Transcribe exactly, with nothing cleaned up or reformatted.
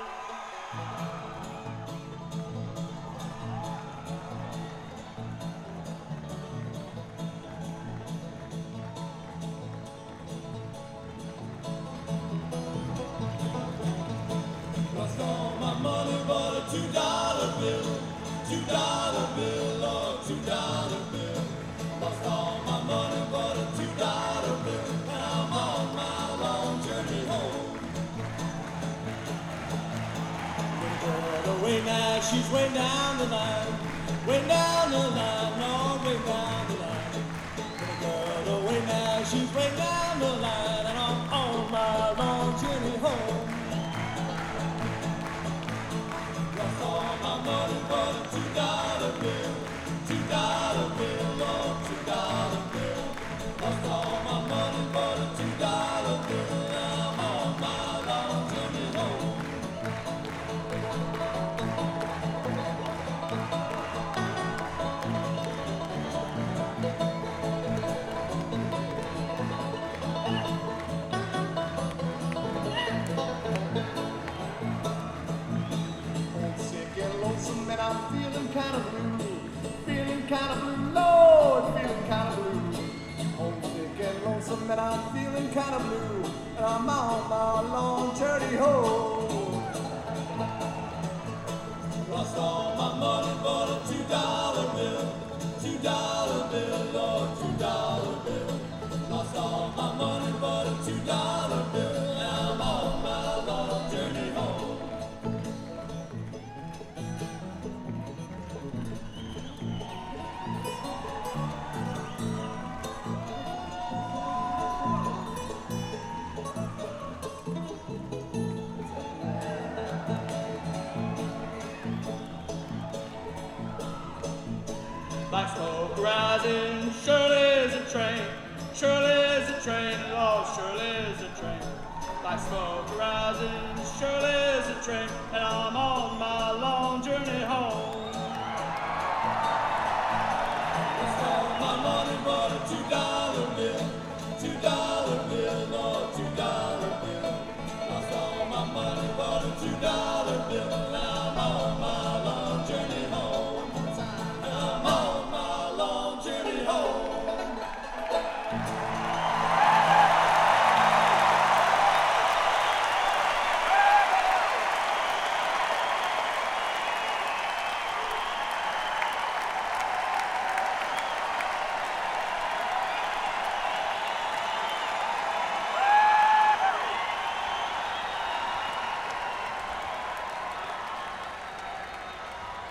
Lost all my money but a two dollar bill, two dollar bill, oh two dollar bill. Lost all my money but a two dollar bill, and I'm on my long journey home. Little girl away now, she's way down the line, way down the line, no, way down the line. Little girl away now, she's way down the line, and I'm on my long journey home. All my money but a two dollar bill, two dollar bill, oh two dollar bill. Lost all my money but a two dollar bill, and I'm on my long journey home. And I'm feeling kind of blue, feeling kind of blue, Lord, feeling kind of blue. Homesick and lonesome, and I'm feeling kind of blue, and I'm on my long journey home. Lost all my money but a two dollar bill, two dollar bill, Lord, two dollar bill. Lost all my money but a two dollar bill, and I'm on my long journey home. Black smoke rising, surely is a train, surely is a train, Lord, surely is a train. Black smoke rising, surely